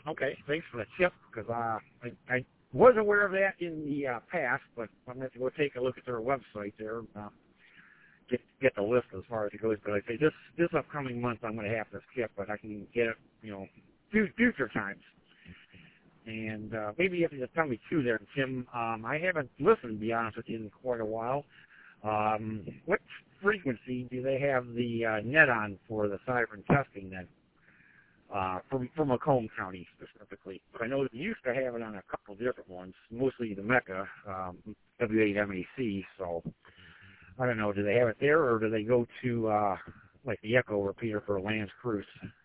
Okay, thanks for the tip, because I was aware of that in the past, but I'm going to have to go take a look at their website there, get the list as far as it goes. But I say this upcoming month I'm going to have to skip, but I can get it, future times. And maybe you have to just tell me too there, Tim. I haven't listened, to be honest with you, in quite a while. What frequency do they have the net on for the siren testing then? For Macomb County specifically. I know they used to have it on a couple different ones, mostly the Mecca, W8MAC, so I don't know, do they have it there, or do they go to, like the Echo repeater for Lance Cruise?